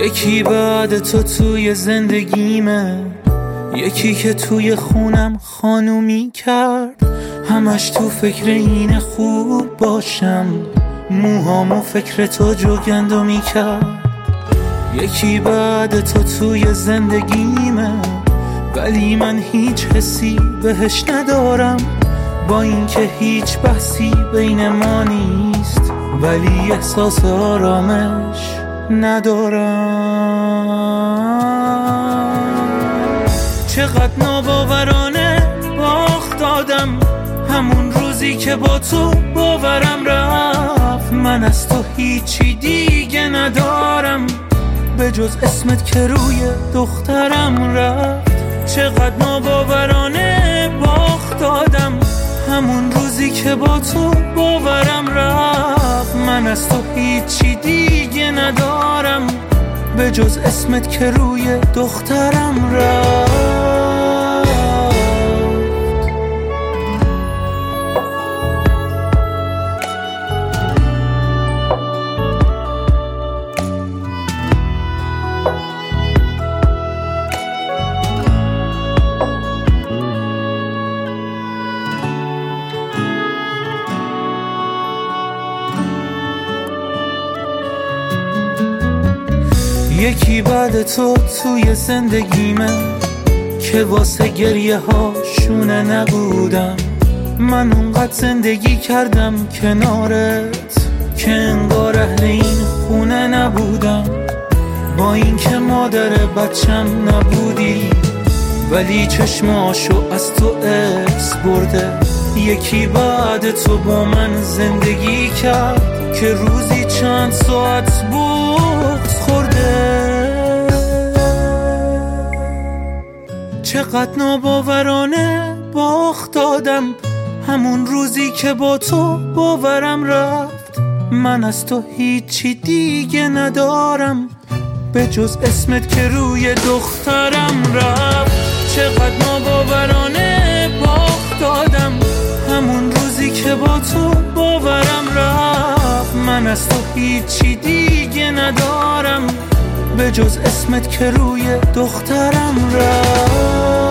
یکی بعد تو توی زندگیمه، یکی که توی خونم خانومی کرد. همش تو فکر اینه خوب باشم، موهامو فکر تو جوگندمی کرد. یکی بعد تو توی زندگیمه، ولی من هیچ حسی بهش ندارم. با اینکه هیچ بحثی بین ما نیست، ولی احساس آرامش ندارم. چقدر ناباورانه باخت دادم همون روزی که با تو باورم رفت. من از تو هیچی دیگه ندارم به جز اسمت که روی دخترم رفت. چقدر ناباورانه باخت دادم همون روزی که با تو باورم رفت. من از تو هیچی دیگه ندارم به جز اسمت که روی دخترم رفت. یکی بعد تو توی زندگیمه که واسه گریه ها شونه نبودم. من اونقدر زندگی کردم کنارت که انگار اهل این خونه نبودم. با اینکه مادر بچم نبودی، ولی چشماشو از تو ارث برده. یکی بعد تو با من زندگی کرد که روزی چند ساعت بغض خورده. چقدر ناباورانه باخت دادم همون روزی که با تو باورم رفت. من از تو هیچی دیگه ندارم به جز اسمت که روی دخترم رفت. چقدر ناباورانه باخت دادم همون روزی که با تو باورم رفت. من از تو هیچی دیگه ندارم به جز اسمت که روی دخترم رفت.